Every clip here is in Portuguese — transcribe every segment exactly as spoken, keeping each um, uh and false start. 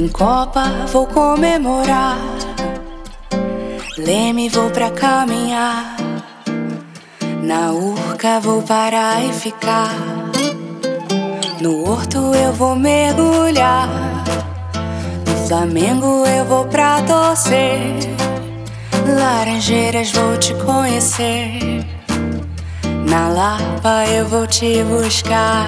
Em Copa vou comemorar, Leme vou pra caminhar, na Urca vou parar e ficar, no Horto eu vou mergulhar, no Flamengo eu vou pra torcer, Laranjeiras vou te conhecer, na Lapa eu vou te buscar.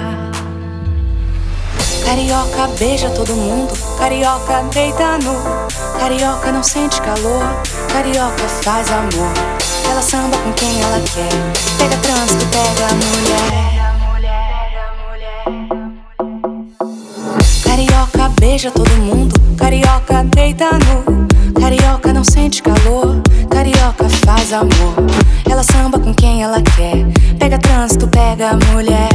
Carioca beija todo mundo, carioca deita nu, carioca não sente calor, carioca faz amor. Ela samba com quem ela quer, pega trânsito, pega a mulher. Carioca beija todo mundo, carioca deita nu, carioca não sente calor, carioca faz amor. Ela samba com quem ela quer, pega trânsito, pega a mulher.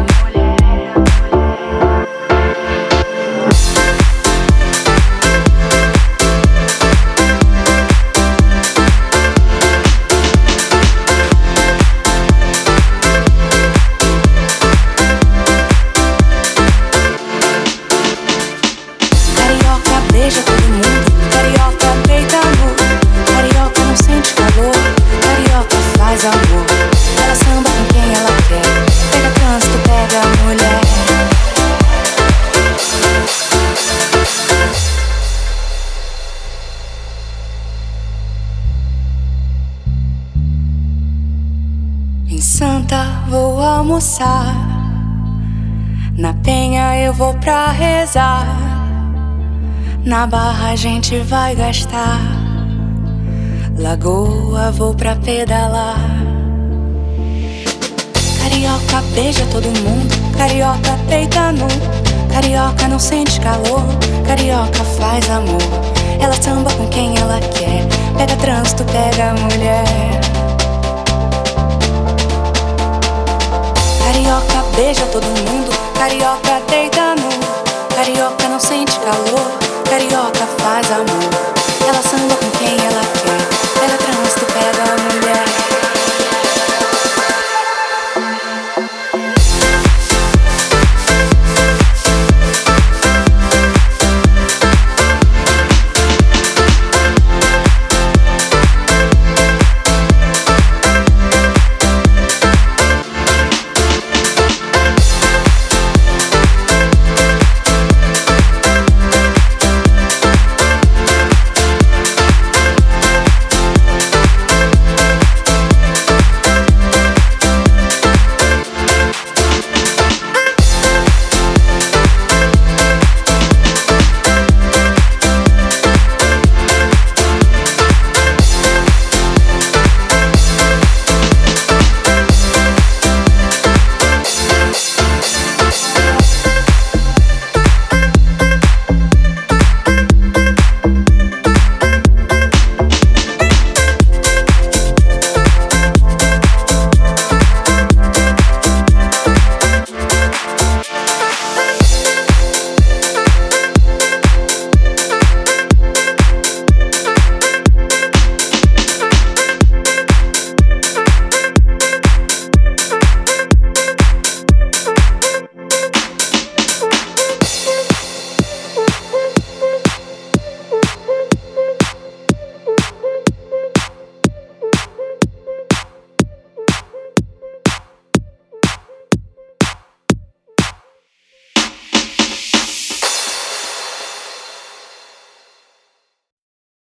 Beija todo mundo, carioca deita nu, carioca não sente calor, carioca faz amor. Ela samba com quem ela quer, pega trânsito, pega a mulher. Em Santa vou almoçar, na Penha eu vou pra rezar, na Barra a gente vai gastar, Lagoa vou pra pedalar. Carioca beija todo mundo, carioca deita nu, carioca não sente calor, carioca faz amor. Ela samba com quem ela quer, pega trânsito, pega a mulher. Carioca beija todo mundo, carioca deita nu, carioca não sente calor, carioca faz amor.